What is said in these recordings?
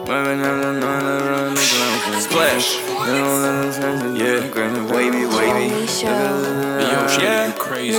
Splash. Yeah, wavy, wavy. Yo, shit, you crazy.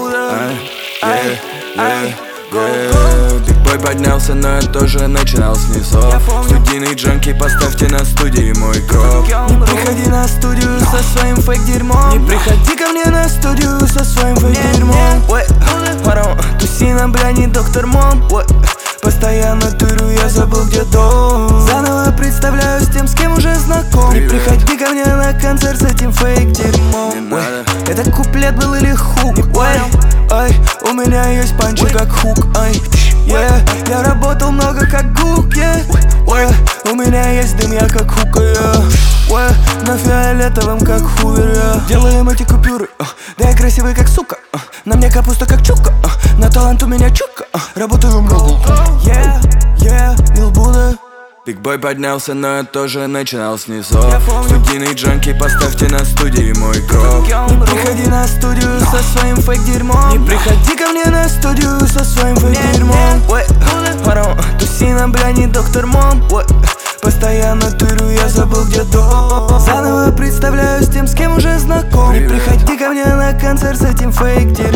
Биг Бой поднялся, но я тоже начинал с низов. Студийный джанки, поставьте на студии мой гроб. Не приходи на студию со своим фейк-дерьмом. Не приходи ко мне на студию со своим фейк-дерьмом. Туси на бляне, доктор Мом. Постоянно тырю, я забыл, где дом. Заново представляюсь тем, с кем уже знаком. Не приходи ко мне на концерт с этим фейк-дерьмом. Это куплет был или хук? Ай, у меня есть панчи как хук. Я работал много как гук. У меня есть дым, я как хук. На фиолетовом как хувер. Делаем эти купюры. Да я красивый как сука. На мне капуста как чука. На талант у меня чука. Работаю много. Лил Будда. Биг Бой поднялся, но я тоже начинал с низов. Студийный джанки, поставьте на студии мой гроб. Не приходи на студию со своим фейк-дерьмом. Не приходи ко мне на студию со своим фейк-дерьмом. Туси на бляне, доктор Мом. Постоянно тырю, я забыл, где дом. Заново представляюсь тем, с кем уже знаком. Не приходи ко мне на концерт с этим фейк-дерьмом.